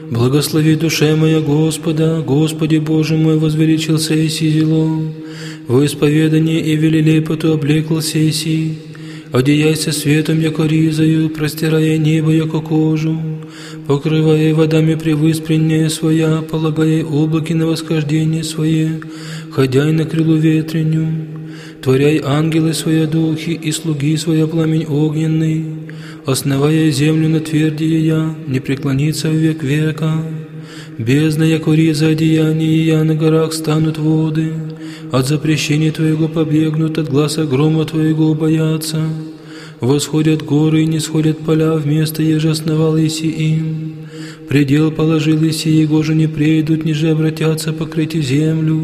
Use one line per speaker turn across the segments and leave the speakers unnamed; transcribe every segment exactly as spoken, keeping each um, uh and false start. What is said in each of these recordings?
Благослови душе моя Господа, Господи Боже мой, возвеличился иси зело, во исповедание и велилепоту облеклся иси, одеяйся светом, яко ризою, простирая небо, яко кожу, покрывая водами превыспреннее своя, полагая облаки на восхождение свое, ходяй на крылу ветреню, творяй ангелы свои духи и слуги своя пламень огненный, основая землю на тверди я, не преклонится в век века. Бездна, яко риза одеяния, я на горах станут воды, от запрещения Твоего побегнут, от гласа грома Твоего боятся. Восходят горы и не сходят поля, вместо еже основал иси им. Предел положил иси, его же не прейдут, ниже обратятся покрыть землю.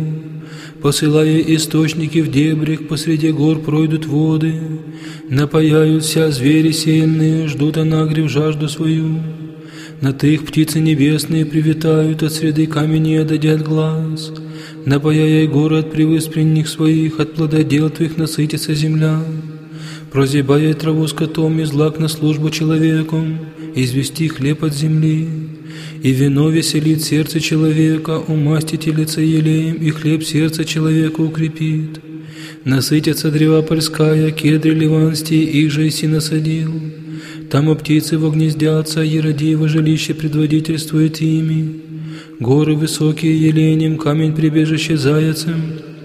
Посылая источники в дебрях, посреди гор пройдут воды, напаяют вся звери сеянные, ждут анагрев жажду свою. На их птицы небесные привитают, от среды каменей отдадят глаз. Напаяя горы от превыспренних своих, от плододел Твоих насытится земля. Прозябая траву скотом и злак на службу человеку, извести хлеб от земли. И вино веселит сердце человека, умастите лица елеем, и хлеб сердце человека укрепит. Насытятся древа польская, кедры ливанские, их же иси насадил. Там и птицы вогнездятся, Еродиево жилище предводительствует ими. Горы высокие еленем, камень прибежище заяцем.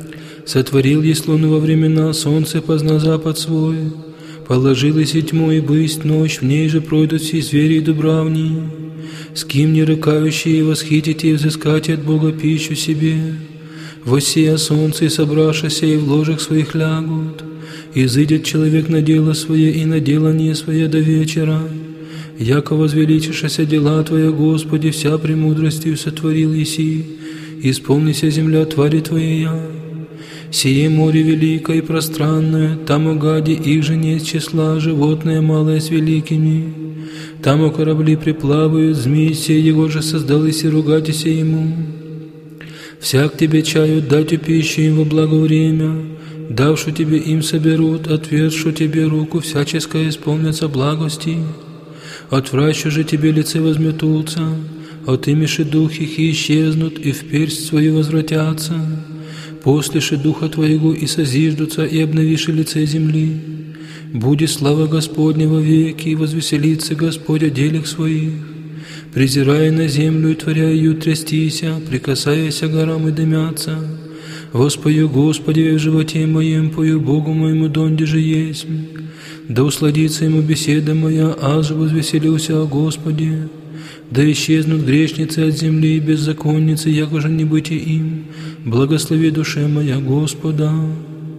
Сотворил есть луну во времена, солнце позна запад свой. Положил и тьму и бысть ночь, в ней же пройдут все звери и дубравни. С кем не рыкающие восхитите и взыскате от Бога пищу себе. Воссея солнце и собравшися и в ложах своих лягут. Изыдет человек на дело свое и на делание свое до вечера. Яко возвеличишься дела Твоя, Господи, вся премудростью сотворил еси, исполнися земля твари Твоя. Сие море великое и пространное, там у гади их же нет числа, животное малое с великими. Там у корабли приплавают, змей сей его же создал, и ругайтеся ему. Всяк тебе чают, дать пищу им во благо время, давшу тебе им соберут, отвершу тебе руку, всяческое исполнятся благости. Отвращу же тебе лице возметутся, отымеши дух их и исчезнут, и в персть свою возвратятся. Послеши духа Твоего и созиждутся, и обновиши лице земли. Будет слава Господня во веки, и возвеселится Господь о делах своих. Презирая на землю и творя ее трястися, прикасаясь горам и дымятся. Воспою Господи в животе моем, пою Богу моему, донде же есть. Да усладится ему беседа моя, аз же возвеселился о Господе. Да исчезнут грешницы от земли и беззаконницы, яко же не быть им. Благослови душе моя Господа.